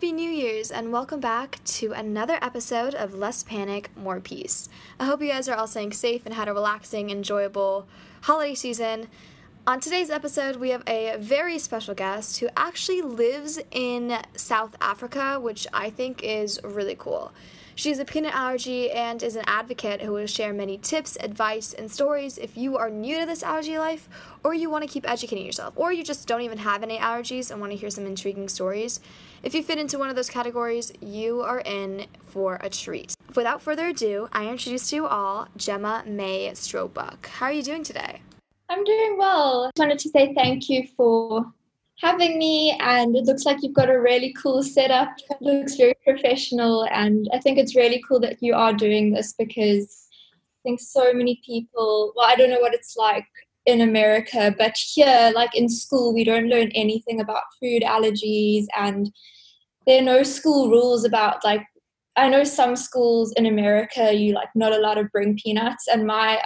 Happy New Year's and welcome back to another episode of Less Panic, More Peace. I hope you guys are all staying safe and had a relaxing, enjoyable holiday season. On today's episode, we have a very special guest who actually lives in South Africa, which I think is really cool. She has a peanut allergy and is an advocate who will share many tips, advice, and stories if you are new to this allergy life, or you want to keep educating yourself, or you just don't even have any allergies and want to hear some intriguing stories. If you fit into one of those categories, you are in for a treat. Without further ado, I introduce to you all Gemma May Strobuck. How are you doing today? I'm doing well. I wanted to say thank you for having me, and it looks like you've got a really cool setup. It looks very professional, and I think it's really cool that you are doing this because I think so many people, well, I don't know what it's like in America, but here, like in school, we don't learn anything about food allergies, and there are no school rules about, like, I know some schools in America, you like not allowed to bring peanuts, and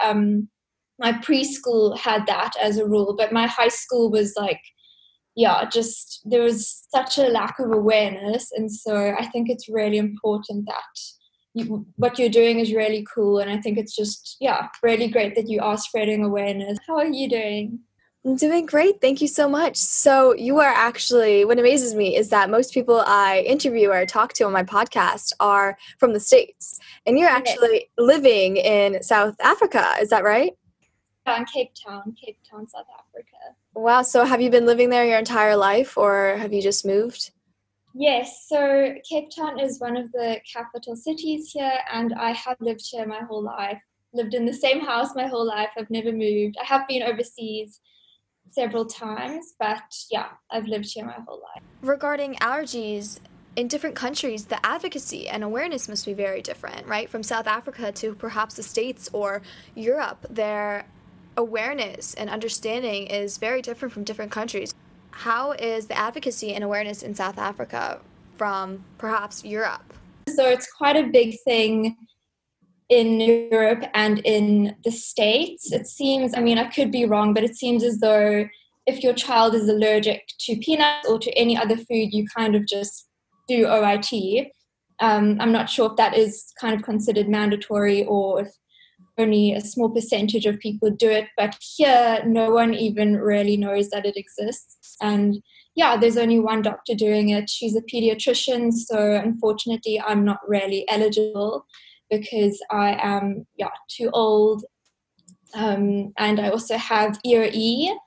my preschool had that as a rule, but my high school was like, just there was such a lack of awareness. And so I think it's really important that what you're doing is really cool. And I think it's just, really great that you are spreading awareness. How are you doing? I'm doing great. Thank you so much. So you are actually, what amazes me is that most people I interview or talk to on my podcast are from the States. And you're actually living in South Africa. Is that right? In Cape Town, South Africa. Wow. So have you been living there your entire life or have you just moved? Yes. So Cape Town is one of the capital cities here, and I have lived here my whole life. Lived in the same house my whole life. I've never moved. I have been overseas several times, but I've lived here my whole life. Regarding allergies, in different countries, the advocacy and awareness must be very different, right? From South Africa to perhaps the States or Europe, their awareness and understanding is very different from different countries. How is the advocacy and awareness in South Africa from perhaps Europe? So it's quite a big thing in Europe and in the States. It seems, I could be wrong, but it seems as though if your child is allergic to peanuts or to any other food, you kind of just do OIT. I'm not sure if that is kind of considered mandatory or if only a small percentage of people do it, but here no one even really knows that it exists. And there's only one doctor doing it. She's a pediatrician, so unfortunately I'm not really eligible because I am too old. And I also have eosinophilic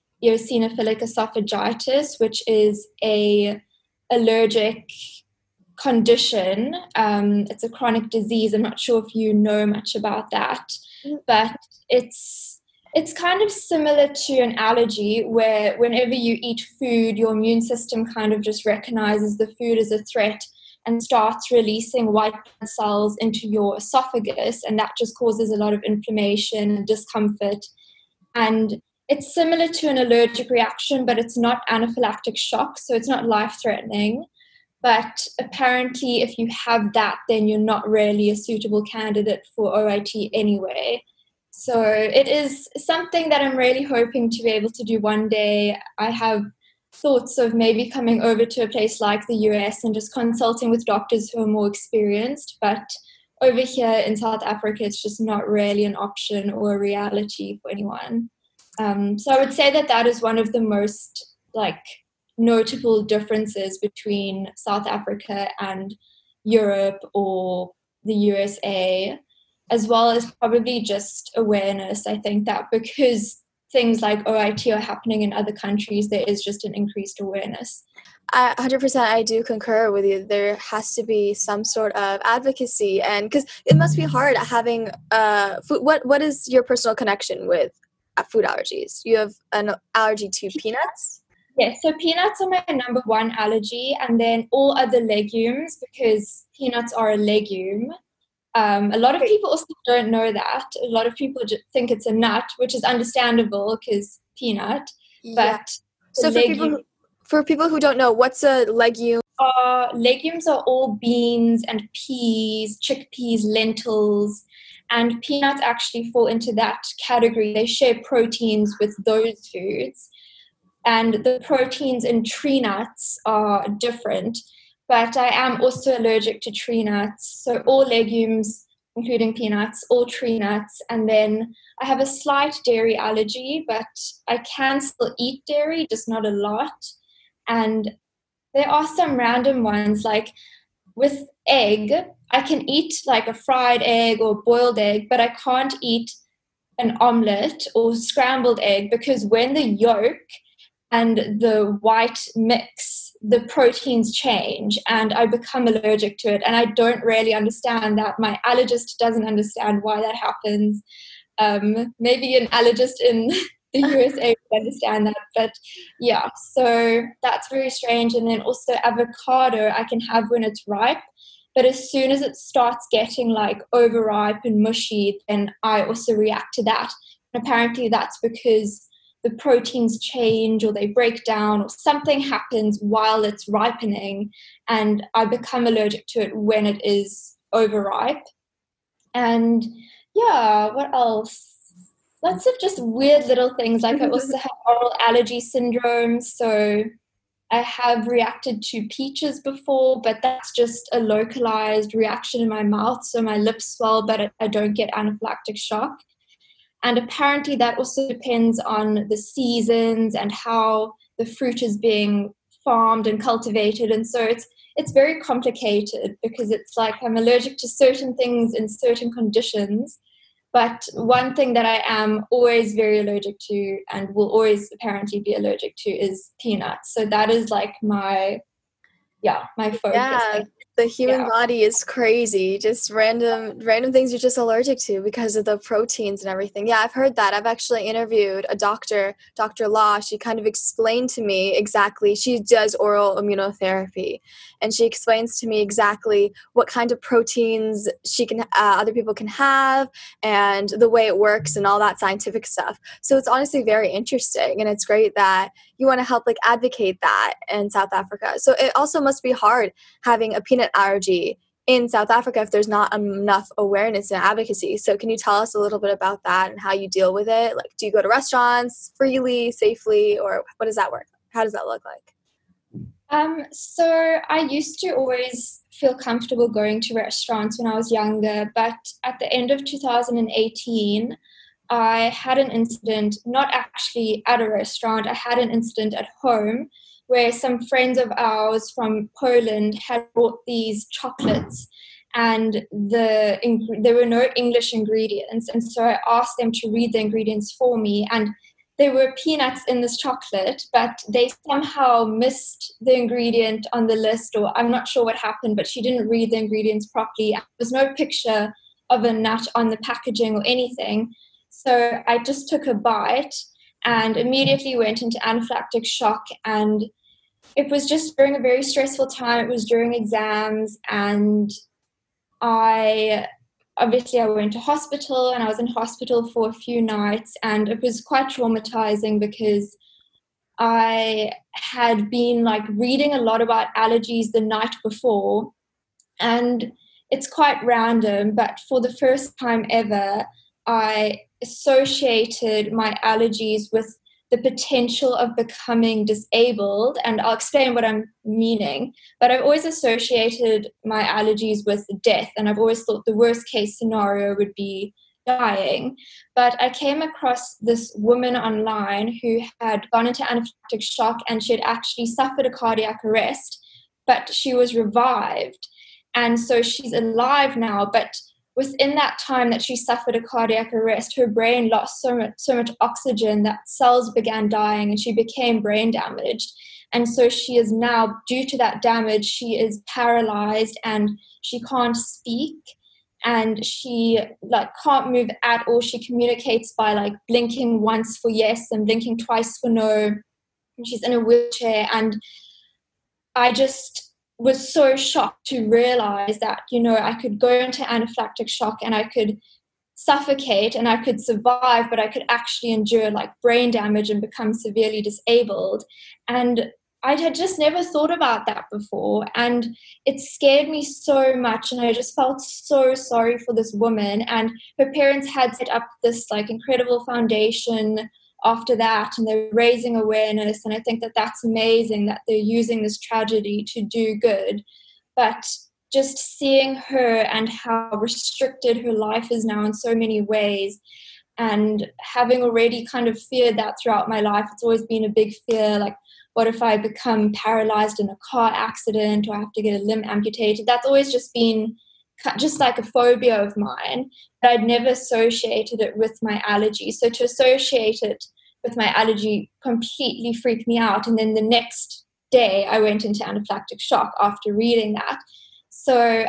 esophagitis, which is a allergic condition. It's a chronic disease. I'm not sure if you know much about that, but it's kind of similar to an allergy where whenever you eat food, your immune system kind of just recognizes the food as a threat and starts releasing white blood cells into your esophagus, and that just causes a lot of inflammation and discomfort. And it's similar to an allergic reaction, but it's not anaphylactic shock, so it's not life-threatening. But apparently, if you have that, then you're not really a suitable candidate for OIT anyway. So it is something that I'm really hoping to be able to do one day. I have thoughts of maybe coming over to a place like the US and just consulting with doctors who are more experienced. But over here in South Africa, it's just not really an option or a reality for anyone. So I would say that is one of the most notable differences between South Africa and Europe or the USA, as well as probably just awareness. I think that because things like OIT are happening in other countries, there is just an increased awareness. 100% I do concur with you. There has to be some sort of advocacy, and because it must be hard having food. What is your personal connection with food allergies? You have an allergy to peanuts? Yes, so peanuts are my number one allergy, and then all other legumes, because peanuts are a legume. A lot of people also don't know that. A lot of people just think it's a nut, which is understandable because peanut. Yeah. But so for people who don't know, what's a legume? Legumes are all beans and peas, chickpeas, lentils, and peanuts actually fall into that category. They share proteins with those foods. And the proteins in tree nuts are different. but I am also allergic to tree nuts. So all legumes, including peanuts, all tree nuts. And then I have a slight dairy allergy, but I can still eat dairy, just not a lot. And there are some random ones, like with egg, I can eat like a fried egg or boiled egg, but I can't eat an omelette or scrambled egg because when the yolk and the white mix, the proteins change and I become allergic to it. And I don't really understand that. My allergist doesn't understand why that happens. Maybe an allergist in the USA would understand that. But yeah, so that's very strange. And then also avocado, I can have when it's ripe. But as soon as it starts getting like overripe and mushy, then I also react to that. And apparently that's because the proteins change or they break down or something happens while it's ripening, and I become allergic to it when it is overripe. And yeah, what else? Lots of just weird little things. Like I also have oral allergy syndrome, so I have reacted to peaches before, but that's just a localized reaction in my mouth. So my lips swell, but I don't get anaphylactic shock. And apparently that also depends on the seasons and how the fruit is being farmed and cultivated. And so it's very complicated because it's like I'm allergic to certain things in certain conditions. But one thing that I am always very allergic to and will always apparently be allergic to is peanuts. So that is like my focus. Yeah, the human body is crazy. Just random things you're just allergic to because of the proteins and everything. Yeah, I've heard that. I've actually interviewed a doctor, Dr. Law. She kind of explained to me exactly, she does oral immunotherapy, and she explains to me exactly what kind of proteins she can, other people can have, and the way it works and all that scientific stuff. So it's honestly very interesting, and it's great that you want to help like advocate that in South Africa. So it also must be hard having a peanut allergy in South Africa if there's not enough awareness and advocacy. So can you tell us a little bit about that and how you deal with it? Like, do you go to restaurants freely, safely, or what does that work? How does that look like? So I used to always feel comfortable going to restaurants when I was younger, but at the end of 2018, I had an incident, not actually at a restaurant, I had an incident at home where some friends of ours from Poland had brought these chocolates and there were no English ingredients. And so I asked them to read the ingredients for me, and there were peanuts in this chocolate, but they somehow missed the ingredient on the list, or I'm not sure what happened, but she didn't read the ingredients properly. There was no picture of a nut on the packaging or anything. So I just took a bite and immediately went into anaphylactic shock. And it was just during a very stressful time. It was during exams, and I went to hospital, and I was in hospital for a few nights, and it was quite traumatizing because I had been like reading a lot about allergies the night before, and it's quite random, but for the first time ever, I associated my allergies with the potential of becoming disabled. And I'll explain what I'm meaning. But I've always associated my allergies with death. And I've always thought the worst case scenario would be dying. But I came across this woman online who had gone into anaphylactic shock, and she had actually suffered a cardiac arrest, but she was revived. And so she's alive now, but within that time that she suffered a cardiac arrest, her brain lost so much oxygen that cells began dying and she became brain damaged. And so she is now, due to that damage, she is paralyzed and she can't speak, and she like can't move at all. She communicates by like blinking once for yes and blinking twice for no. And she's in a wheelchair, and I just was so shocked to realize that, I could go into anaphylactic shock and I could suffocate and I could survive, but I could actually endure like brain damage and become severely disabled. And I had just never thought about that before. And it scared me so much. And I just felt so sorry for this woman. And her parents had set up this like incredible foundation after that, and they're raising awareness. And I think that that's amazing that they're using this tragedy to do good. But just seeing her and how restricted her life is now in so many ways, and having already kind of feared that throughout my life, it's always been a big fear, like, what if I become paralyzed in a car accident or I have to get a limb amputated? That's always just been just like a phobia of mine, but I'd never associated it with my allergy. So to associate it with my allergy completely freaked me out. And then the next day I went into anaphylactic shock after reading that. So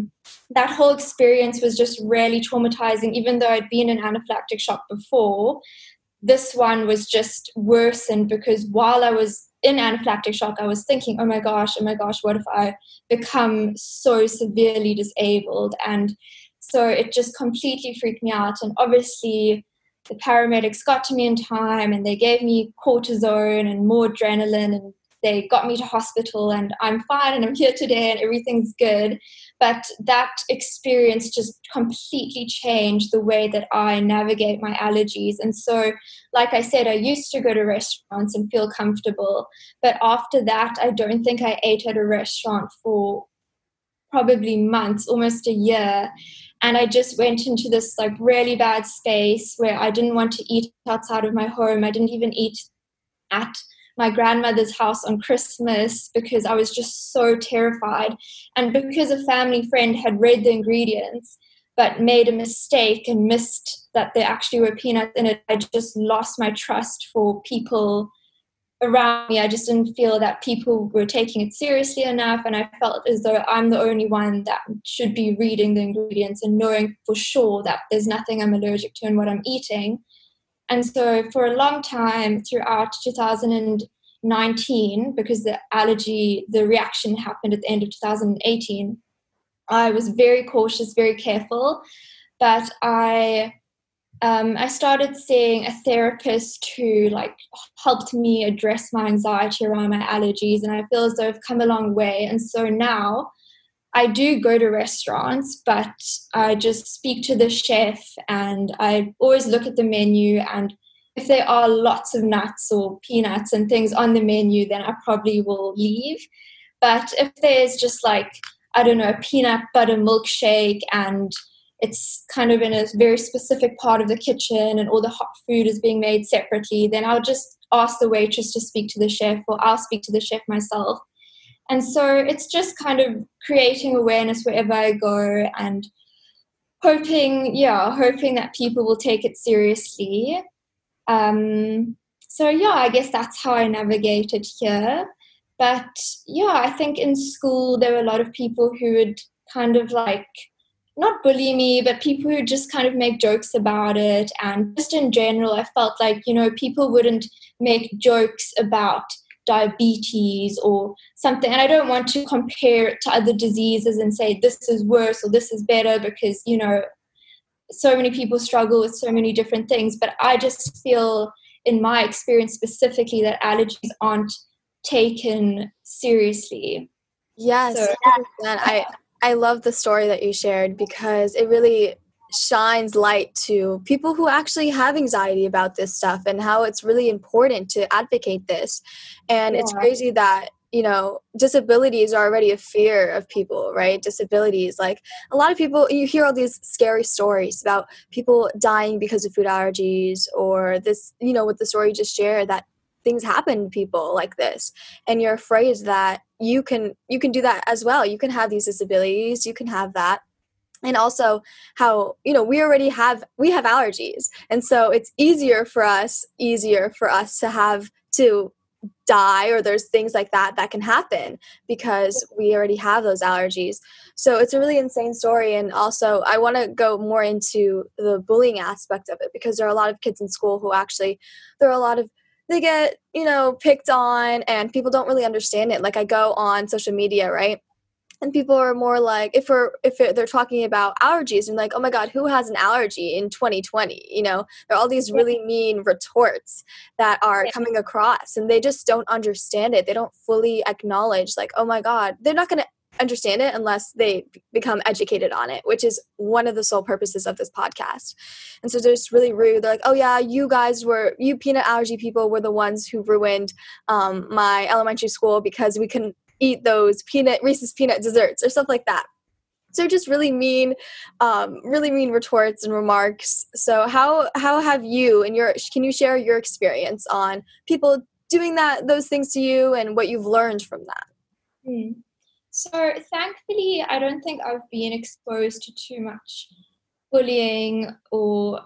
that whole experience was just really traumatizing. Even though I'd been in anaphylactic shock before, this one was just worsened, because while I was in anaphylactic shock, I was thinking, oh my gosh, what if I become so severely disabled? And so it just completely freaked me out. And obviously the paramedics got to me in time, and they gave me cortisone and more adrenaline, and they got me to hospital, and I'm fine, and I'm here today, and everything's good. But that experience just completely changed the way that I navigate my allergies. And so, like I said, I used to go to restaurants and feel comfortable. But after that, I don't think I ate at a restaurant for probably months, almost a year. And I just went into this like really bad space where I didn't want to eat outside of my home. I didn't even eat at my grandmother's house on Christmas because I was just so terrified. And because a family friend had read the ingredients but made a mistake and missed that there actually were peanuts in it, I just lost my trust for people around me. I just didn't feel that people were taking it seriously enough, and I felt as though I'm the only one that should be reading the ingredients and knowing for sure that there's nothing I'm allergic to in what I'm eating. And so for a long time throughout 2019, because the reaction happened at the end of 2018, I was very cautious, very careful. But I started seeing a therapist who like helped me address my anxiety around my allergies, and I feel as though I've come a long way. And so now I do go to restaurants, but I just speak to the chef, and I always look at the menu, and if there are lots of nuts or peanuts and things on the menu, then I probably will leave. But if there's just like, I don't know, a peanut butter milkshake, and it's kind of in a very specific part of the kitchen and all the hot food is being made separately, then I'll just ask the waitress to speak to the chef, or I'll speak to the chef myself. And so it's just kind of creating awareness wherever I go, and hoping that people will take it seriously. I guess that's how I navigated here. But yeah, I think in school there were a lot of people who would kind of like, not bully me, but people who just kind of make jokes about it. And just in general, I felt like, people wouldn't make jokes about diabetes or something. And I don't want to compare it to other diseases and say this is worse or this is better, because, so many people struggle with so many different things. But I just feel, in my experience specifically, that allergies aren't taken seriously. Yes, So, 100%. I love the story that you shared, because it really shines light to people who actually have anxiety about this stuff, and how it's really important to advocate this. And it's crazy that, disabilities are already a fear of people, right? Disabilities, like a lot of people, you hear all these scary stories about people dying because of food allergies, or this, with the story you just shared, that things happen to people like this, and you're afraid that you can do that as well. You can have these disabilities, you can have that. And also how, we have allergies. And so it's easier for us to have to die, or there's things like that can happen because we already have those allergies. So it's a really insane story. And also I want to go more into the bullying aspect of it, because there are a lot of kids in school who actually, they get, picked on, and people don't really understand it. Like, I go on social media, right? And people are more like, they're talking about allergies, and like, oh my God, who has an allergy in 2020? There are all these really mean retorts that are coming across, and they just don't understand it. They don't fully acknowledge, like, oh my God, they're not going to understand it unless they become educated on it, which is one of the sole purposes of this podcast. And so they're just really rude. They're like, oh yeah, you peanut allergy people were the ones who ruined my elementary school because we couldn't eat those Reese's peanut desserts or stuff like that. So just really mean retorts and remarks. So how have you can you share your experience on people doing those things to you and what you've learned from that? So thankfully, I don't think I've been exposed to too much bullying, or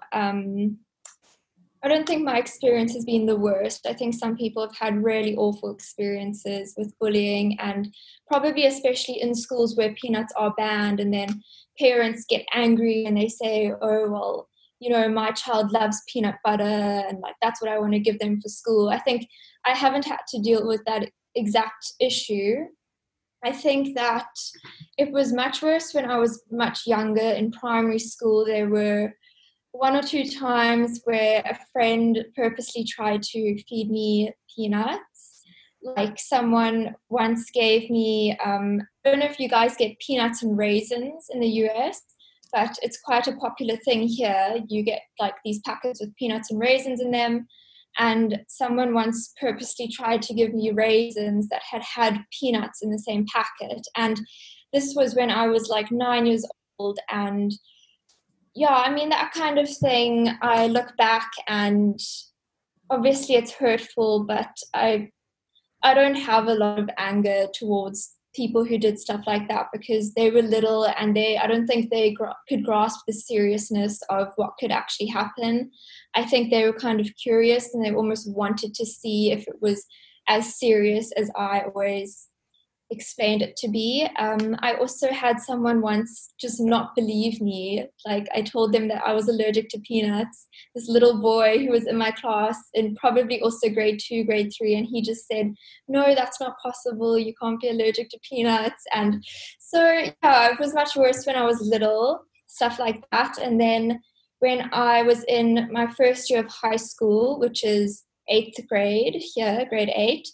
I don't think my experience has been the worst. I think some people have had really awful experiences with bullying, and probably especially in schools where peanuts are banned, and then parents get angry and they say, oh, well, my child loves peanut butter and like that's what I want to give them for school. I think I haven't had to deal with that exact issue. I think that it was much worse when I was much younger. In primary school, there were 1 or 2 times where a friend purposely tried to feed me peanuts. Like someone once gave me, I don't know if you guys get peanuts and raisins in the US, but it's quite a popular thing here. You get like these packets with peanuts and raisins in them. And someone once purposely tried to give me raisins that had peanuts in the same packet. And this was when I was like 9 years old. And yeah, I mean, that kind of thing, I look back and obviously it's hurtful, but I don't have a lot of anger towards people who did stuff like that because they were little and I don't think they could grasp the seriousness of what could actually happen. I think they were kind of curious and they almost wanted to see if it was as serious as I always explained it to be. I also had someone once just not believe me. Like I told them that I was allergic to peanuts. This little boy who was in my class in probably also grade 2, grade 3, and he just said, no, that's not possible. You can't be allergic to peanuts. And so yeah, it was much worse when I was little, stuff like that. And then when I was in my first year of high school, which is 8th grade here, grade 8,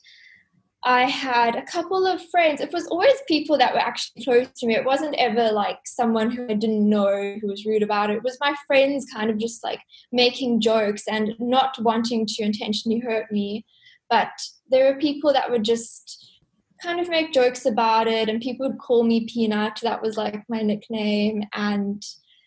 I had a couple of friends. It was always people that were actually close to me. It wasn't ever like someone who I didn't know who was rude about it. It was my friends kind of just like making jokes and not wanting to intentionally hurt me. But there were people that would just kind of make jokes about it, and people would call me Peanut. That was like my nickname. And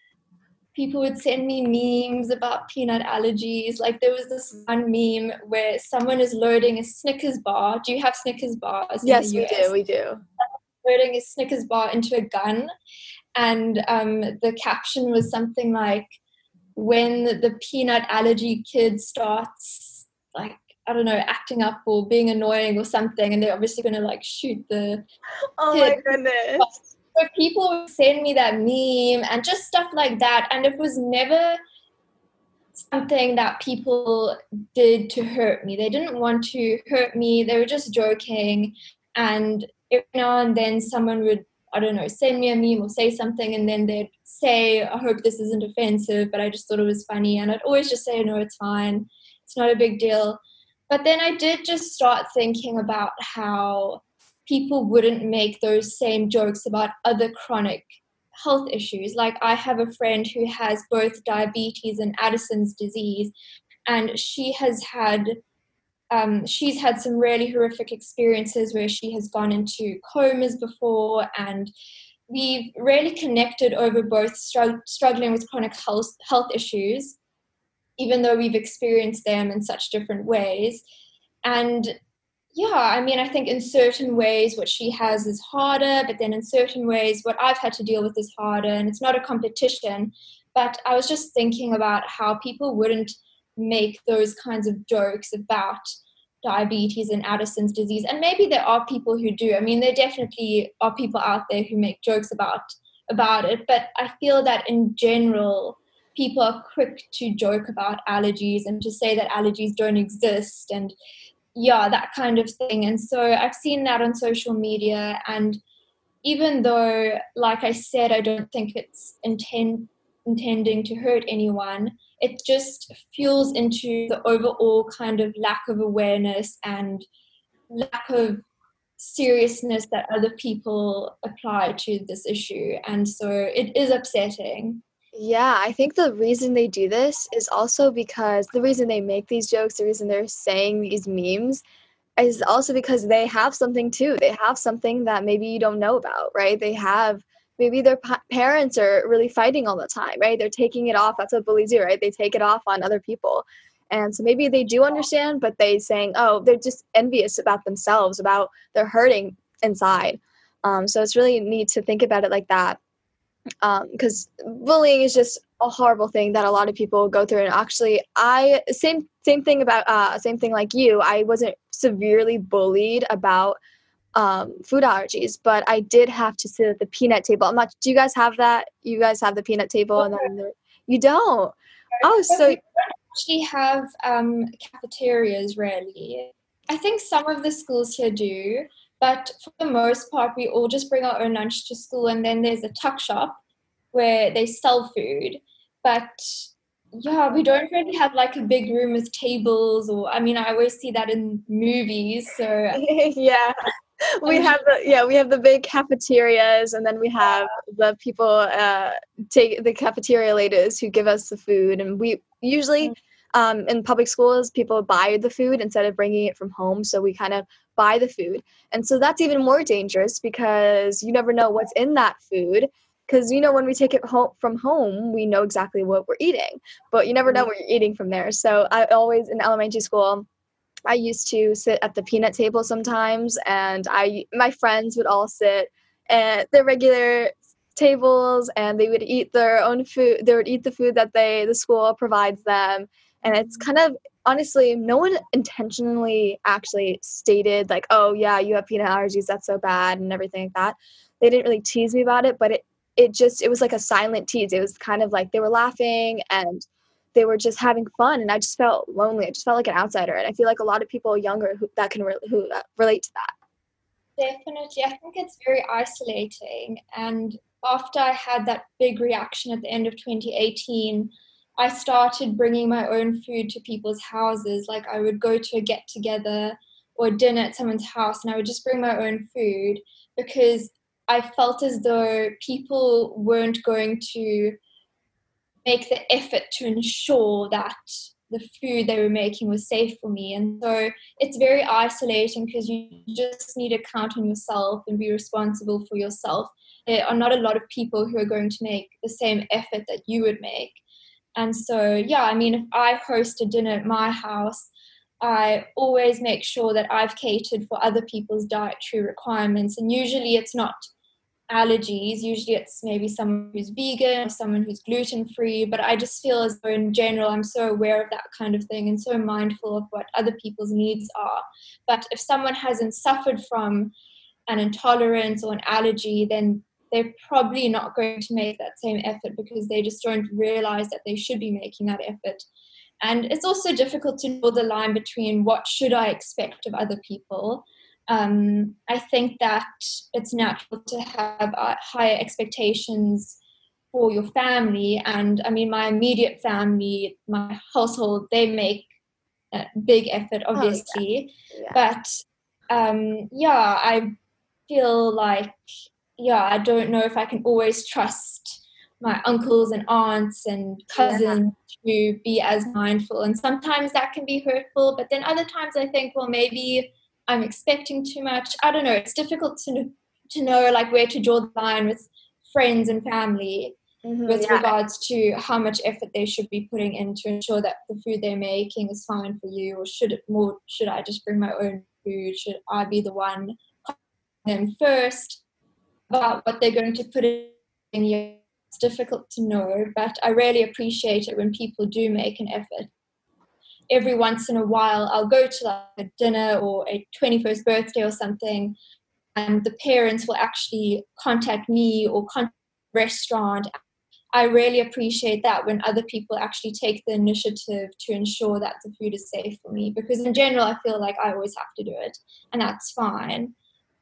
people would send me memes about peanut allergies. Like there was this one meme where someone is loading a Snickers bar. Do you have Snickers bars? Yes, we do. Loading a Snickers bar into a gun. And the caption was something like, when the peanut allergy kid starts like, I don't know, acting up or being annoying or something, and they're obviously going to like shoot the Oh kid. My goodness. So people would send me that meme and just stuff like that. And it was never something that people did to hurt me. They didn't want to hurt me. They were just joking. And every now and then someone would, I don't know, send me a meme or say something, and then they'd say, I hope this isn't offensive, but I just thought it was funny. And I'd always just say, no, it's fine. It's not a big deal. But then I did just start thinking about how people wouldn't make those same jokes about other chronic health issues. Like I have a friend who has both diabetes and Addison's disease, and she's had some really horrific experiences where she has gone into comas before, and we've really connected over both struggling with chronic health issues, even though we've experienced them in such different ways. And yeah, I mean, I think in certain ways what she has is harder, but then in certain ways what I've had to deal with is harder, and it's not a competition. But I was just thinking about how people wouldn't make those kinds of jokes about diabetes and Addison's disease. And maybe there are people who do. I mean, there definitely are people out there who make jokes about it. But I feel that in general, people are quick to joke about allergies and to say that allergies don't exist, and yeah, that kind of thing. And so I've seen that on social media, and even though, like I said, I don't think it's intending to hurt anyone, it just fuels into the overall kind of lack of awareness and lack of seriousness that other people apply to this issue. And so it is upsetting. Yeah, I think the reason they do this is also because the reason they make these jokes, the reason they're saying these memes is also because they have something too. They have something that maybe you don't know about, right? They have maybe their parents are really fighting all the time, right? They're taking it off. That's what bullies do, right? They take it off on other people. And so maybe they do understand, but they saying, oh, they're just envious about themselves, about they're hurting inside. So it's really neat to think about it like that, because bullying is just a horrible thing that a lot of people go through. And actually, I same thing about same thing like you. I wasn't severely bullied about food allergies, but I did have to sit at the peanut table. I'm not. Do you guys have that? You guys have the peanut table, and then you don't. Oh, But so we don't actually have cafeterias, really. I think some of the schools here do, but for the most part, we all just bring our own lunch to school, and then there's a tuck shop where they sell food. But yeah, we don't really have like a big room with tables, or I mean, I always see that in movies. So yeah. We have the big cafeterias, and then we have the people take the cafeteria ladies who give us the food, and we usually in public schools people buy the food instead of bringing it from home, so we kind of buy the food. And so that's even more dangerous because you never know what's in that food, because when we take it home from home, we know exactly what we're eating, but you never know what you're eating from there. So I always, in elementary school, I used to sit at the peanut table sometimes, and my friends would all sit at their regular tables, and they would eat their own food. They would eat the food that the school provides them, and it's kind of, honestly, no one intentionally actually stated like, oh yeah, you have peanut allergies, that's so bad, and everything like that. They didn't really tease me about it, but it was like a silent tease. It was kind of like they were laughing and they were just having fun, and I just felt lonely. I just felt like an outsider, and I feel like a lot of people younger who relate to that. definitely, I think it's very isolating. And after I had that big reaction at the end of 2018, I started bringing my own food to people's houses. Like I would go to a get together or dinner at someone's house, and I would just bring my own food because I felt as though people weren't going to make the effort to ensure that the food they were making was safe for me. And so it's very isolating because you just need to count on yourself and be responsible for yourself. There are not a lot of people who are going to make the same effort that you would make. And so, yeah, I mean, if I host a dinner at my house, I always make sure that I've catered for other people's dietary requirements. And usually it's not allergies. Usually it's maybe someone who's vegan or someone who's gluten-free, but I just feel as though in general I'm so aware of that kind of thing and so mindful of what other people's needs are. But if someone hasn't suffered from an intolerance or an allergy, then they're probably not going to make that same effort because they just don't realize that they should be making that effort. And it's also difficult to draw the line between what should I expect of other people. I think that it's natural to have higher expectations for your family. And I mean, my immediate family, my household, they make a big effort, obviously. Oh, yeah. But yeah, I feel like, yeah, I don't know if I can always trust my uncles and aunts and cousins to be as mindful. And sometimes that can be hurtful, but then other times I think, well, maybe I'm expecting too much. I don't know. It's difficult to know like where to draw the line with friends and family with regards to how much effort they should be putting in to ensure that the food they're making is fine for you, or should I just bring my own food? Should I be the one them first about what they're going to put in you? It's difficult to know, but I really appreciate it when people do make an effort. Every once in a while, I'll go to like a dinner or a 21st birthday or something, and the parents will actually contact me or contact the restaurant. I really appreciate that when other people actually take the initiative to ensure that the food is safe for me, because in general, I feel like I always have to do it, and that's fine.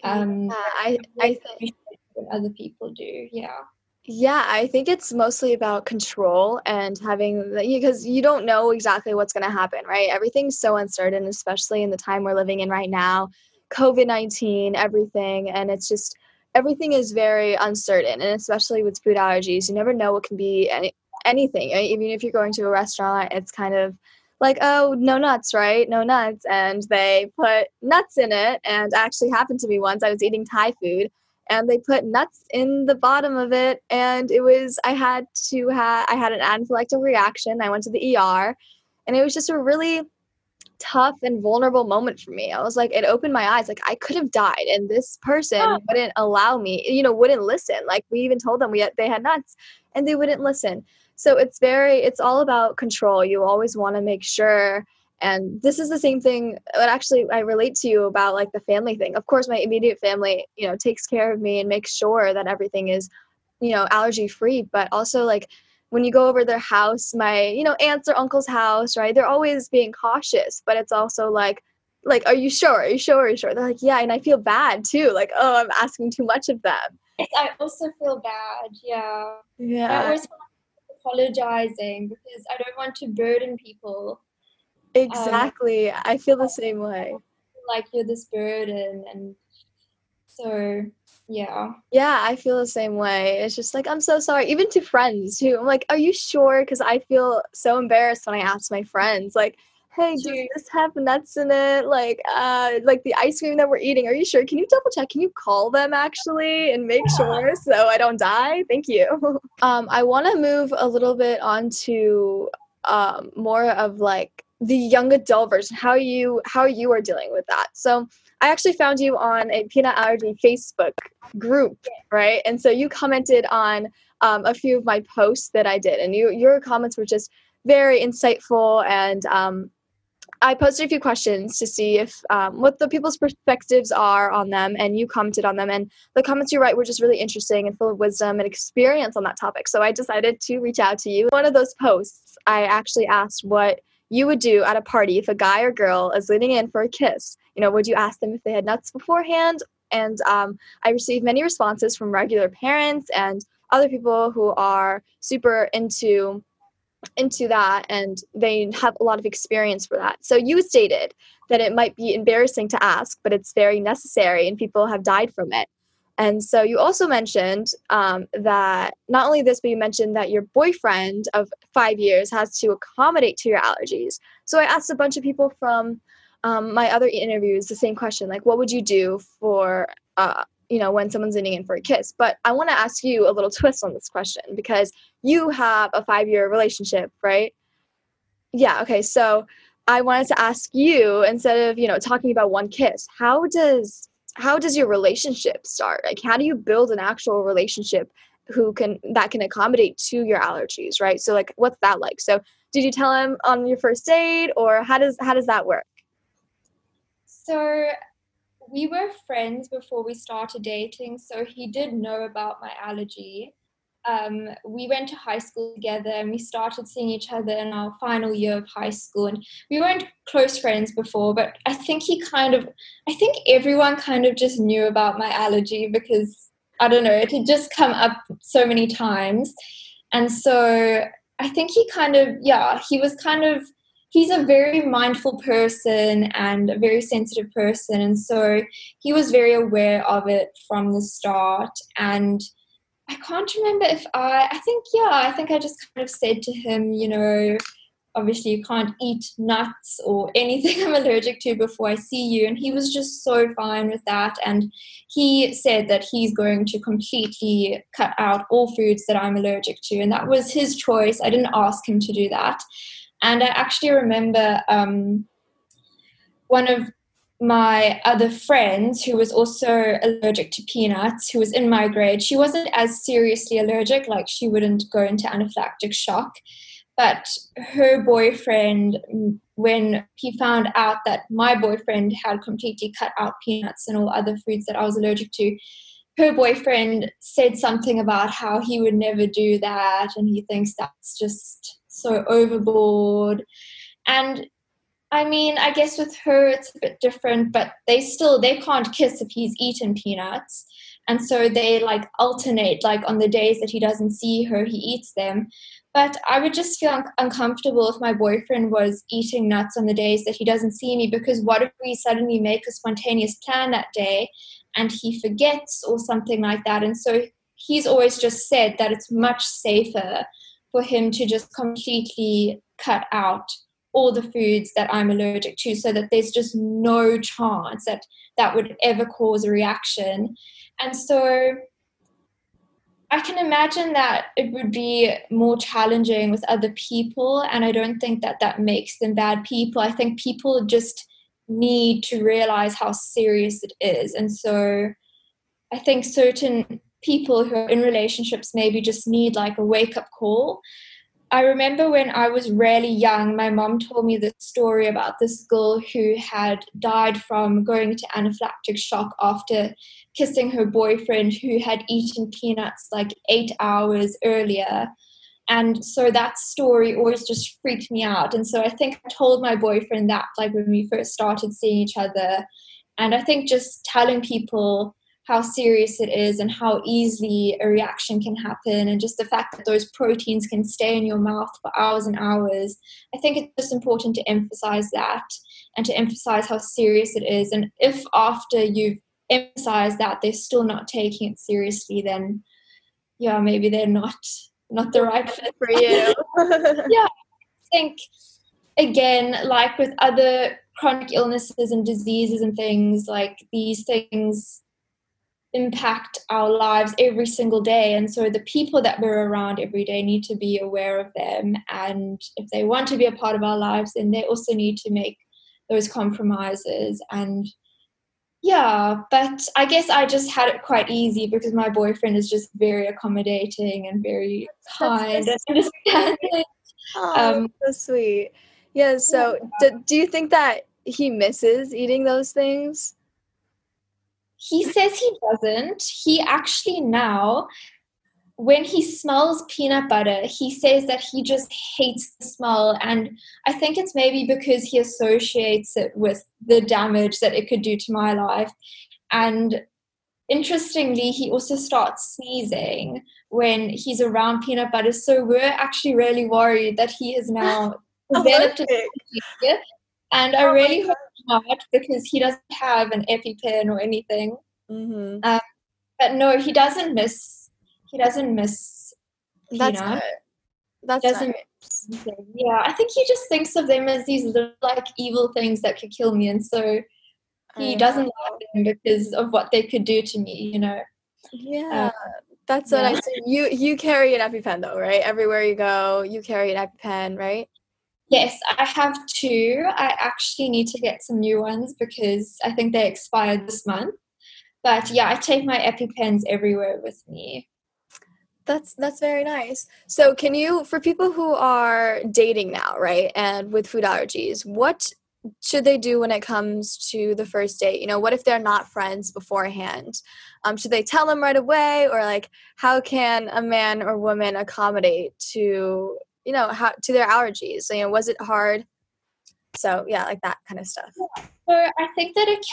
I think what other people do, yeah. Yeah, I think it's mostly about control and having because you don't know exactly what's going to happen, right? Everything's so uncertain, especially in the time we're living in right now. COVID-19, everything, and it's just everything is very uncertain, and especially with food allergies, you never know what can be anything. Even if you're going to a restaurant, it's kind of like, oh, no nuts, right? No nuts, and they put nuts in it. And actually happened to me once. I was eating Thai food, and they put nuts in the bottom of it, and it was I had an anaphylactic reaction. I went to the ER, and it was just a really tough and vulnerable moment for me. I was like, it opened my eyes. Like, I could have died, and this Oh, person wouldn't allow me, wouldn't listen. Like, we even told them they had nuts, and they wouldn't listen. So it's all about control. You always want to make sure. And this is the same thing that actually I relate to you about, like, the family thing. Of course, my immediate family, takes care of me and makes sure that everything is, allergy free, but also, like, when you go over their house, my, aunts or uncle's house, right? They're always being cautious, but it's also like, are you sure? Are you sure? Are you sure? They're like, yeah, and I feel bad too. Like, oh, I'm asking too much of them. yes, I also feel bad. Yeah. I Yeah, always feel like apologizing because I don't want to burden people. I exactly. I feel the same way. feel like you're this burden, and so yeah. Yeah, I feel the same way. It's just like, I'm so sorry. Even to friends too. I'm like, are you sure? Because I feel so embarrassed when I ask my friends, like, hey, does True. this have nuts in it? Like the ice cream that we're eating, are you sure? Can you double check? Can you call them actually and make sure so I don't die? Thank you. I want to move a little bit on to more of like the young adult version, how you are dealing with that. So I actually found you on a peanut allergy Facebook group, right? And so you commented on a few of my posts that I did, and your comments were just very insightful. And I posted a few questions to see if what the people's perspectives are on them, and you commented on them. And the comments you write were just really interesting and full of wisdom and experience on that topic. So I decided to reach out to you. One of those posts, I actually asked what you would do at a party if a guy or girl is leaning in for a kiss. Would you ask them if they had nuts beforehand? And I received many responses from regular parents and other people who are super into that, and they have a lot of experience for that. So you stated that it might be embarrassing to ask, but it's very necessary and people have died from it. And so you also mentioned that not only this, but you mentioned that your boyfriend of 5 years has to accommodate to your allergies. So I asked a bunch of people from my other interviews the same question, like, what would you do for when someone's leaning in for a kiss? But I want to ask you a little twist on this question, because you have a 5-year relationship, right? Yeah, okay. So I wanted to ask you, instead of, talking about one kiss, how does your relationship start? Like, how do you build an actual relationship that can accommodate to your allergies, right? So, like, what's that like? So did you tell him on your first date, or how does that work? So we were friends before we started dating, so he did know about my allergy. We went to high school together and we started seeing each other in our final year of high school. And we weren't close friends before, but I think everyone kind of just knew about my allergy because, I don't know, it had just come up so many times. And so I think he's a very mindful person and a very sensitive person. And so he was very aware of it from the start. And I can't remember if I think I just kind of said to him, obviously you can't eat nuts or anything I'm allergic to before I see you. And he was just so fine with that. And he said that he's going to completely cut out all foods that I'm allergic to. And that was his choice. I didn't ask him to do that. And I actually remember one of my other friends who was also allergic to peanuts, who was in my grade. She wasn't as seriously allergic, like she wouldn't go into anaphylactic shock. But her boyfriend, when he found out that my boyfriend had completely cut out peanuts and all other foods that I was allergic to, her boyfriend said something about how he would never do that and he thinks that's just so overboard. And I mean, I guess with her it's a bit different, but they can't kiss if he's eaten peanuts. And so they like alternate, like on the days that he doesn't see her, he eats them. But I would just feel uncomfortable if my boyfriend was eating nuts on the days that he doesn't see me, because what if we suddenly make a spontaneous plan that day and he forgets or something like that? And so he's always just said that it's much safer for him to just completely cut out all the foods that I'm allergic to, so that there's just no chance that that would ever cause a reaction. And so I can imagine that it would be more challenging with other people, and I don't think that that makes them bad people. I think people just need to realize how serious it is. And so I think certain people who are in relationships maybe just need like a wake-up call. I remember when I was really young, my mom told me this story about this girl who had died from going into anaphylactic shock after kissing her boyfriend, who had eaten peanuts like 8 hours earlier. And so that story always just freaked me out. And so I think I told my boyfriend that, like, when we first started seeing each other. And I think just telling people how serious it is and how easily a reaction can happen, and just the fact that those proteins can stay in your mouth for hours and hours. I think it's just important to emphasize that, and to emphasize how serious it is. And if after you've emphasized that they're still not taking it seriously, then yeah, maybe they're not the right fit for you. Yeah, I think, again, like with other chronic illnesses and diseases and things, like these things impact our lives every single day, and so the people that we're around every day need to be aware of them, and if they want to be a part of our lives, then they also need to make those compromises. And yeah, but I guess I just had it quite easy because my boyfriend is just very accommodating and very kind and understanding. Oh, so sweet. Yeah, so do you think that he misses eating those things? He says he doesn't. He actually now, when he smells peanut butter, he says that he just hates the smell. And I think it's maybe because he associates it with the damage that it could do to my life. And interestingly, he also starts sneezing when he's around peanut butter. So we're actually really worried that he has now developed it. And I really hope not, because he doesn't have an EpiPen or anything. Mm-hmm. But no, he doesn't miss peanut. That's good. That's nice. Yeah, I think he just thinks of them as these little, like, evil things that could kill me, and so he doesn't like them because of what they could do to me, you know. Yeah, that's so nice. You carry an EpiPen though, right? Everywhere you go, you carry an EpiPen, right? Yes, I have two. I actually need to get some new ones because I think they expired this month. But yeah, I take my EpiPens everywhere with me. That's very nice. So can you, for people who are dating now, right, and with food allergies, what should they do when it comes to the first date? You know, what if they're not friends beforehand? Should they tell them right away, or like how can a man or woman accommodate to, you know, how to their allergies? So, you know, was it hard? So yeah, like that kind of stuff. So I think that it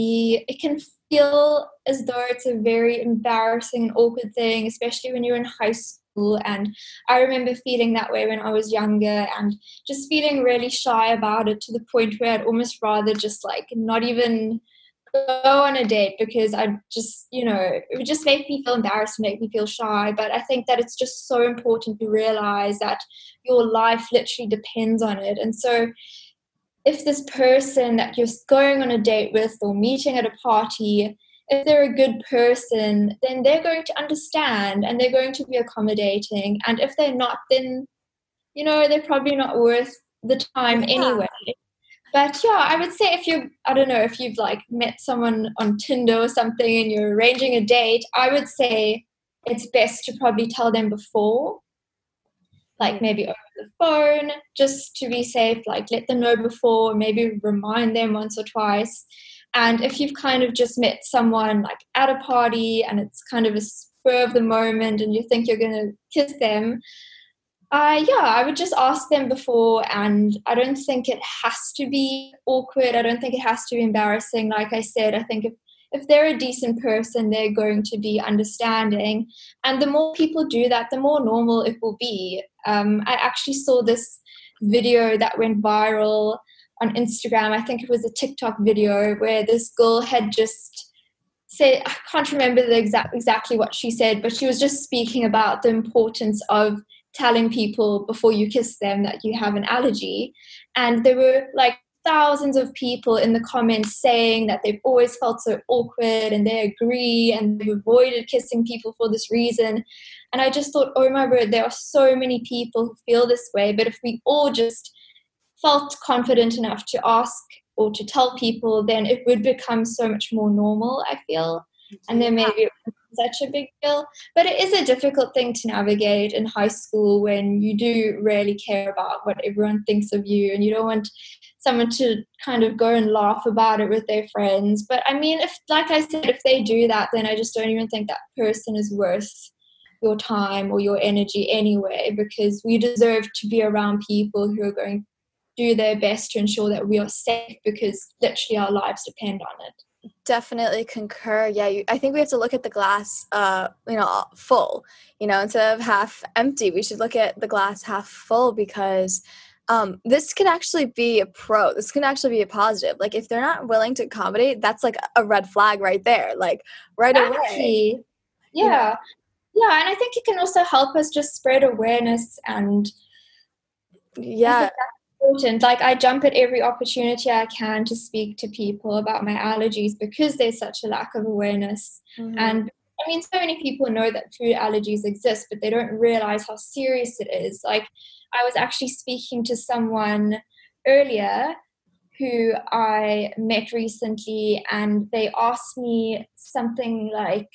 can feel as though it's a very embarrassing and awkward thing, especially when you're in high school. And I remember feeling that way when I was younger, and just feeling really shy about it, to the point where I'd almost rather just like not even go on a date, because I just, you know, it would just make me feel embarrassed, make me feel shy. But I think that it's just so important to realize that your life literally depends on it. And so if this person that you're going on a date with or meeting at a party, if they're a good person, then they're going to understand and they're going to be accommodating. And if they're not, then, you know, they're probably not worth the time anyway. But yeah, I would say if you've like met someone on Tinder or something and you're arranging a date, I would say it's best to probably tell them before, like maybe over the phone, just to be safe, like let them know before, maybe remind them once or twice. And if you've kind of just met someone like at a party and it's kind of a spur of the moment and you think you're going to kiss them, I would just ask them before. And I don't think it has to be awkward. I don't think it has to be embarrassing. Like I said, I think if they're a decent person, they're going to be understanding. And the more people do that, the more normal it will be. I actually saw this video that went viral on Instagram. I think it was a TikTok video where this girl had just said, I can't remember exactly what she said, but she was just speaking about the importance of telling people before you kiss them that you have an allergy. And there were like thousands of people in the comments saying that they've always felt so awkward and they agree and they've avoided kissing people for this reason. And I just thought, oh my word, there are so many people who feel this way. But if we all just felt confident enough to ask or to tell people, then it would become so much more normal, I feel. And then maybe it wasn't such a big deal. But it is a difficult thing to navigate in high school when you do really care about what everyone thinks of you and you don't want someone to kind of go and laugh about it with their friends. But I mean, if, like I said, if they do that, then I just don't even think that person is worth your time or your energy anyway, because we deserve to be around people who are going to do their best to ensure that we are safe, because literally our lives depend on it. Definitely concur. Yeah, I think we have to look at the glass, full. Instead of half empty, we should look at the glass half full, because this can actually be a pro. This can actually be a positive. Like, if they're not willing to accommodate, that's like a red flag right there. Like, right away. Yeah. Yeah, and I think it can also help us just spread awareness, and yeah, important. Like, I jump at every opportunity I can to speak to people about my allergies because there's such a lack of awareness. And I mean, so many people know that food allergies exist, but they don't realize how serious it is. Like, I was actually speaking to someone earlier who I met recently, and they asked me something like,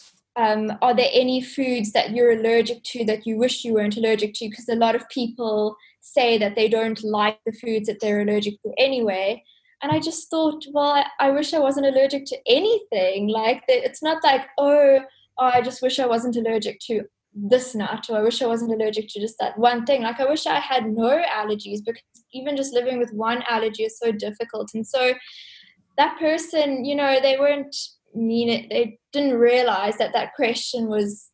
are there any foods that you're allergic to that you wish you weren't allergic to? Because a lot of people say that they don't like the foods that they're allergic to anyway. And I just thought, well, I wish I wasn't allergic to anything. Like, it's not like, I just wish I wasn't allergic to this nut, or I wish I wasn't allergic to just that one thing. Like, I wish I had no allergies, because even just living with one allergy is so difficult. And so that person, they weren't mean it. They didn't realize that question was,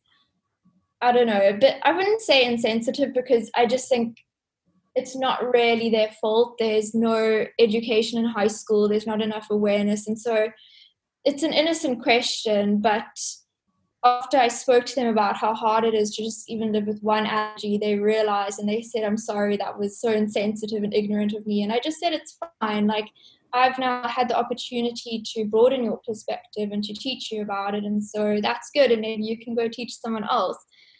I don't know, a bit, I wouldn't say insensitive, because I just think it's not really their fault. There's no education in high school. There's not enough awareness. And so it's an innocent question, but after I spoke to them about how hard it is to just even live with one allergy, they realized, and they said, I'm sorry, that was so insensitive and ignorant of me. And I just said, it's fine. Like, I've now had the opportunity to broaden your perspective and to teach you about it. And so that's good. And maybe you can go teach someone else.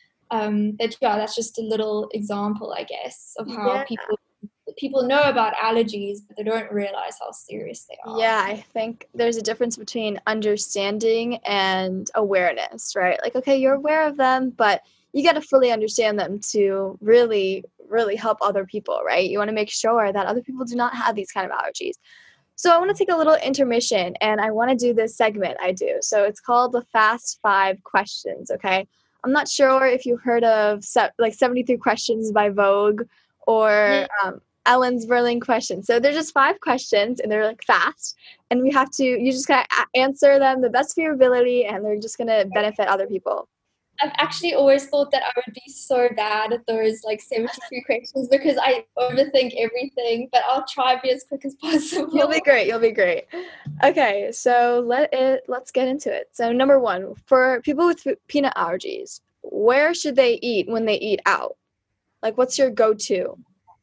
But yeah, that's just a little example, I guess, of how people know about allergies, but they don't realize how serious they are. Yeah, I think there's a difference between understanding and awareness, right? Like, okay, you're aware of them, but you got to fully understand them to really, really help other people, right? You want to make sure that other people do not have these kind of allergies. So I want to take a little intermission, and I want to do this segment I do. So it's called the Fast 5 Questions, okay? I'm not sure if you heard of 73 Questions by Vogue or Ellen's Berlin Questions. So they're just 5 questions, and they're like fast, and you just gotta answer them the best of your ability, and they're just gonna benefit other people. I've actually always thought that I would be so bad at those 73 questions, because I overthink everything, but I'll try to be as quick as possible. You'll be great. Okay, so let's get into it. So number 1, for people with peanut allergies, where should they eat when they eat out? Like, what's your go-to?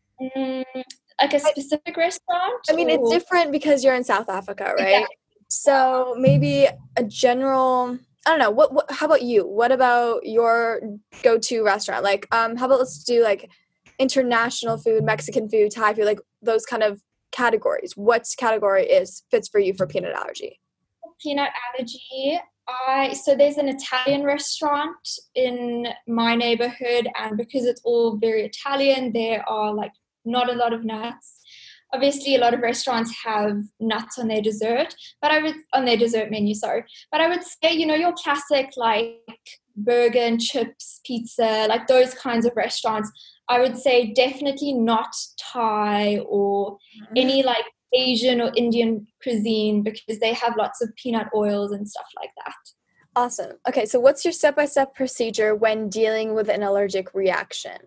Like a specific restaurant? I mean, it's different because you're in South Africa, right? Yeah. So maybe a general, I don't know, what how about you? What about your go-to restaurant? Like, how about let's do like international food, Mexican food, Thai food, like those kind of categories. What category fits for you for peanut allergy? Peanut allergy. So there's an Italian restaurant in my neighborhood, and because it's all very Italian, there are not a lot of nuts. Obviously, a lot of restaurants have nuts on their dessert, on their dessert menu, sorry. But I would say, your classic burger and chips, pizza, those kinds of restaurants. I would say definitely not Thai or any Asian or Indian cuisine because they have lots of peanut oils and stuff like that. Awesome. Okay, so what's your step-by-step procedure when dealing with an allergic reaction?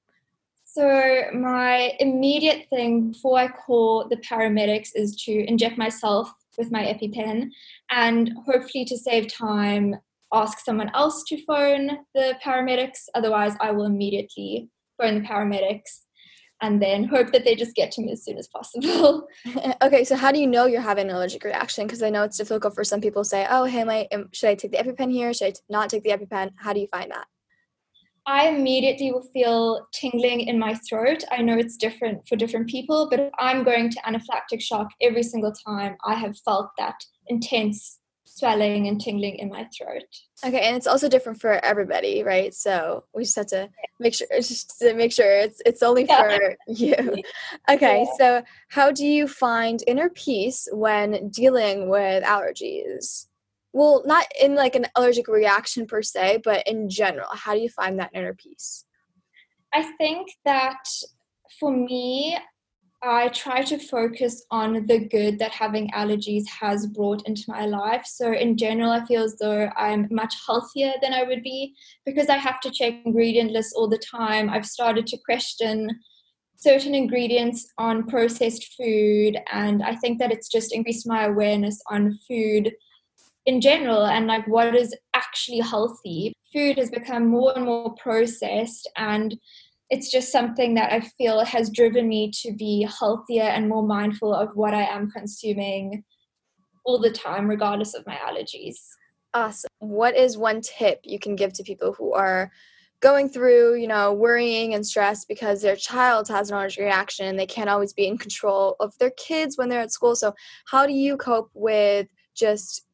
So my immediate thing before I call the paramedics is to inject myself with my EpiPen, and hopefully, to save time, ask someone else to phone the paramedics. Otherwise, I will immediately phone the paramedics and then hope that they just get to me as soon as possible. Okay, so how do you know you're having an allergic reaction? Because I know it's difficult for some people to say, oh, hey, should I take the EpiPen here? Should I not take the EpiPen? How do you find that? I immediately will feel tingling in my throat. I know it's different for different people, but if I'm going to anaphylactic shock every single time, I have felt that intense swelling and tingling in my throat. Okay, and it's also different for everybody, right? So we just have to make sure it's only for you. Okay, so how do you find inner peace when dealing with allergies? Well, not in like an allergic reaction per se, but in general, how do you find that inner peace? I think that for me, I try to focus on the good that having allergies has brought into my life. So in general, I feel as though I'm much healthier than I would be because I have to check ingredient lists all the time. I've started to question certain ingredients on processed food, and I think that it's just increased my awareness on food in general and like what is actually healthy. Food has become more and more processed, and it's just something that I feel has driven me to be healthier and more mindful of what I am consuming all the time, regardless of my allergies. Awesome. What is one tip you can give to people who are going through, worrying and stress because their child has an allergic reaction and they can't always be in control of their kids when they're at school? So how do you cope with just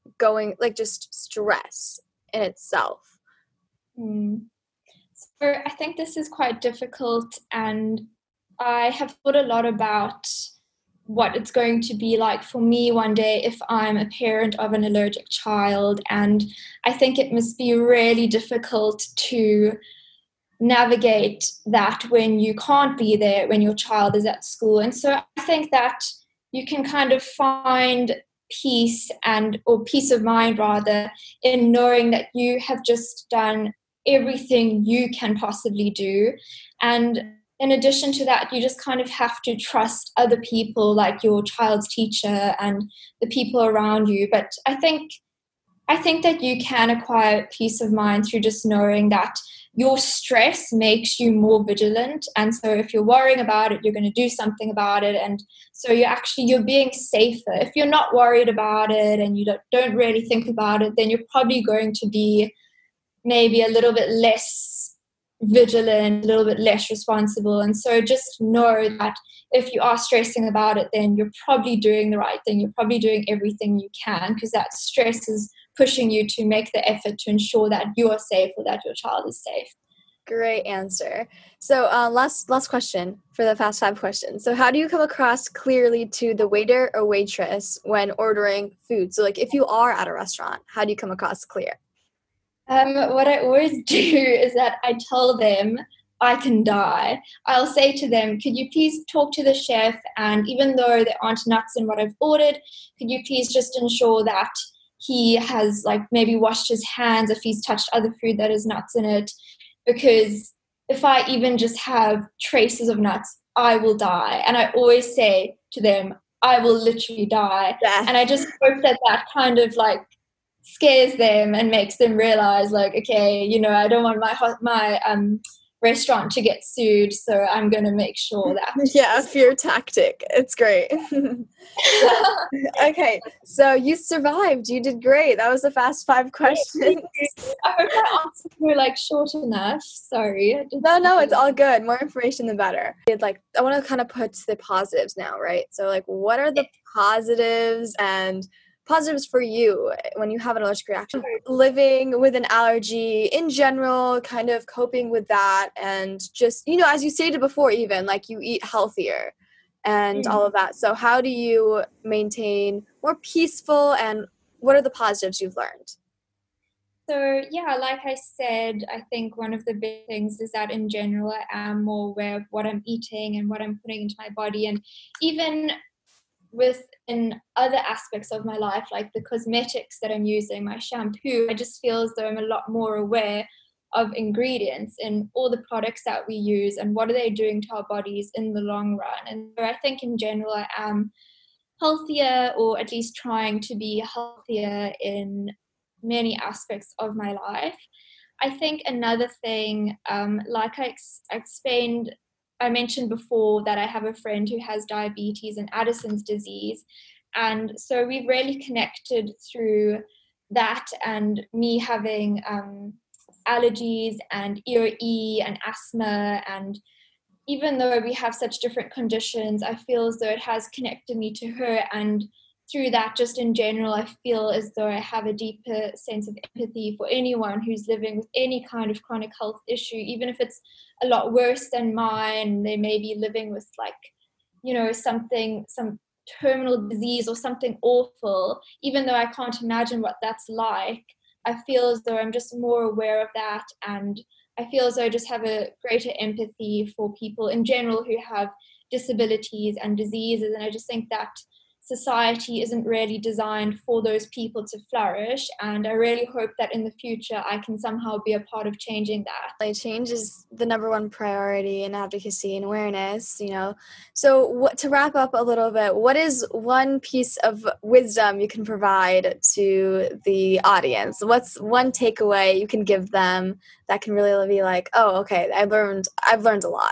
stress in itself? So I think this is quite difficult, and I have thought a lot about what it's going to be like for me one day if I'm a parent of an allergic child. And I think it must be really difficult to navigate that when you can't be there when your child is at school. And so I think that you can kind of find peace or peace of mind rather in knowing that you have just done everything you can possibly do. And in addition to that, you just kind of have to trust other people like your child's teacher and the people around you. But I think that you can acquire peace of mind through just knowing that your stress makes you more vigilant. And so if you're worrying about it, you're going to do something about it. And so you're being safer. If you're not worried about it and you don't really think about it, then you're probably going to be maybe a little bit less vigilant, a little bit less responsible. And so just know that if you are stressing about it, then you're probably doing the right thing. You're probably doing everything you can because that stress is pushing you to make the effort to ensure that you are safe or that your child is safe. Great answer. So last question for the fast 5 questions. So how do you come across clearly to the waiter or waitress when ordering food? So like if you are at a restaurant, how do you come across clear? What I always do is that I tell them I can die. I'll say to them, could you please talk to the chef, and even though there aren't nuts in what I've ordered, could you please just ensure that he has like maybe washed his hands if he's touched other food that has nuts in it, because if I even just have traces of nuts, I will die. And I always say to them, I will literally die. Yeah. And I just hope that kind of like scares them and makes them realize like, okay, I don't want my restaurant to get sued, so I'm going to make sure that. Yeah, fear tactic. It's great. Okay, so you survived. You did great. That was the fast 5 questions. I hope that answers were like short enough. Sorry. No, it's all good. More information, the better. I want to kind of put the positives now, right? So like, what are the positives for you when you have an allergic reaction? Living with an allergy in general, kind of coping with that, and just, as you stated before, even like you eat healthier and all of that. So how do you maintain more peaceful, and what are the positives you've learned? So yeah, like I said, I think one of the big things is that in general, I am more aware of what I'm eating and what I'm putting into my body. And even within other aspects of my life, like the cosmetics that I'm using, my shampoo, I just feel as though I'm a lot more aware of ingredients in all the products that we use and what are they doing to our bodies in the long run. And so I think in general I am healthier, or at least trying to be healthier in many aspects of my life. I think another thing, like explained, I mentioned before that I have a friend who has diabetes and Addison's disease. And so we've really connected through that, and me having allergies and EOE and asthma. And even though we have such different conditions, I feel as though it has connected me to her. And through that, just in general, I feel as though I have a deeper sense of empathy for anyone who's living with any kind of chronic health issue, even if it's a lot worse than mine. They may be living with, like, some terminal disease or something awful. Even though I can't imagine what that's like, I feel as though I'm just more aware of that, and I feel as though I just have a greater empathy for people in general who have disabilities and diseases. And I just think that society isn't really designed for those people to flourish. And I really hope that in the future I can somehow be a part of changing that. Change is the number one priority in advocacy and awareness, So to wrap up a little bit, what is one piece of wisdom you can provide to the audience? What's one takeaway you can give them that can really be like, oh, okay, I've learned a lot?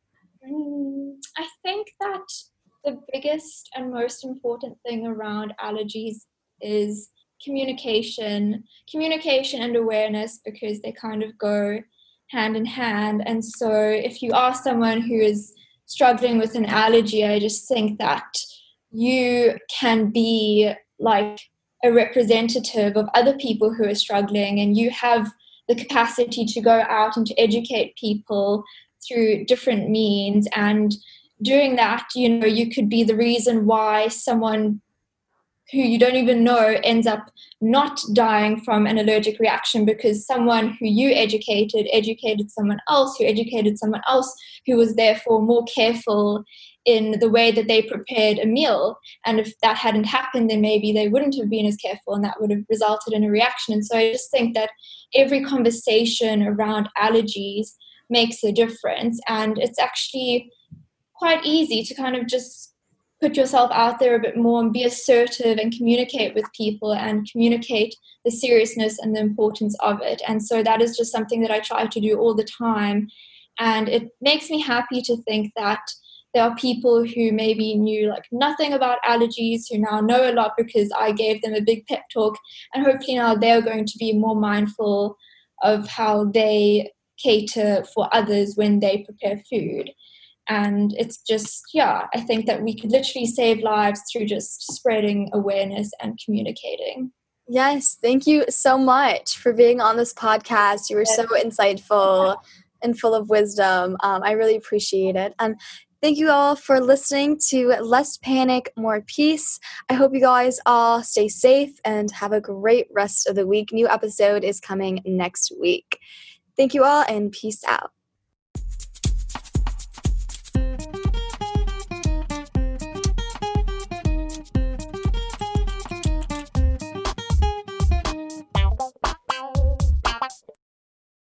I think that the biggest and most important thing around allergies is communication and awareness, because they kind of go hand in hand. And so if you are someone who is struggling with an allergy, I just think that you can be like a representative of other people who are struggling, and you have the capacity to go out and to educate people through different means. And doing that, you could be the reason why someone who you don't even know ends up not dying from an allergic reaction, because someone who you educated someone else who educated someone else, who was therefore more careful in the way that they prepared a meal. And if that hadn't happened, then maybe they wouldn't have been as careful, and that would have resulted in a reaction. And so I just think that every conversation around allergies makes a difference. And it's actually quite easy to kind of just put yourself out there a bit more and be assertive and communicate with people and communicate the seriousness and the importance of it. And so that is just something that I try to do all the time. And it makes me happy to think that there are people who maybe knew like nothing about allergies who now know a lot because I gave them a big pep talk. And hopefully now they're going to be more mindful of how they cater for others when they prepare food. And it's just, I think that we could literally save lives through just spreading awareness and communicating. Yes, thank you so much for being on this podcast. You were so insightful and full of wisdom. I really appreciate it. And thank you all for listening to Less Panic, More Peace. I hope you guys all stay safe and have a great rest of the week. New episode is coming next week. Thank you all, and peace out.